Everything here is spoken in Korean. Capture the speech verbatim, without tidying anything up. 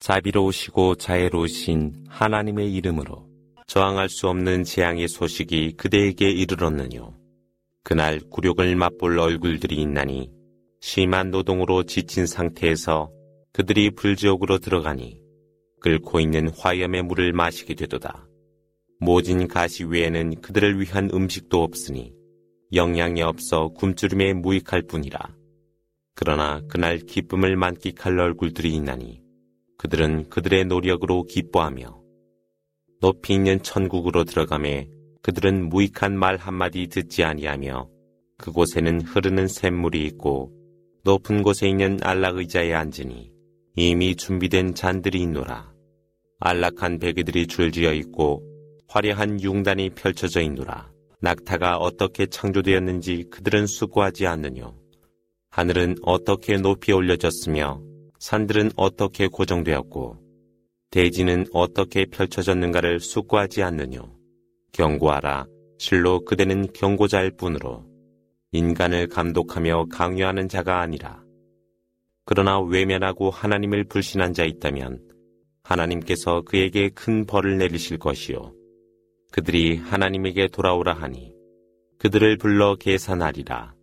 자비로우시고 자애로우신 하나님의 이름으로 저항할 수 없는 재앙의 소식이 그대에게 이르렀느뇨. 그날 굴욕을 맛볼 얼굴들이 있나니 심한 노동으로 지친 상태에서 그들이 불지옥으로 들어가니 끓고 있는 화염의 물을 마시게 되도다. 모진 가시 외에는 그들을 위한 음식도 없으니 영양이 없어 굶주림에 무익할 뿐이라. 그러나 그날 기쁨을 만끽할 얼굴들이 있나니 그들은 그들의 노력으로 기뻐하며 높이 있는 천국으로 들어가매 그들은 무익한 말 한마디 듣지 아니하며 그곳에는 흐르는 샘물이 있고 높은 곳에 있는 안락 의자에 앉으니 이미 준비된 잔들이 있노라. 안락한 베개들이 줄지어 있고 화려한 융단이 펼쳐져 있노라. 낙타가 어떻게 창조되었는지 그들은 수고하지 않느뇨. 하늘은 어떻게 높이 올려졌으며 산들은 어떻게 고정되었고 대지는 어떻게 펼쳐졌는가를 숙고하지 않느뇨. 경고하라. 실로 그대는 경고자일 뿐으로 인간을 감독하며 강요하는 자가 아니라. 그러나 외면하고 하나님을 불신한 자 있다면 하나님께서 그에게 큰 벌을 내리실 것이요. 그들이 하나님에게 돌아오라 하니 그들을 불러 계산하리라.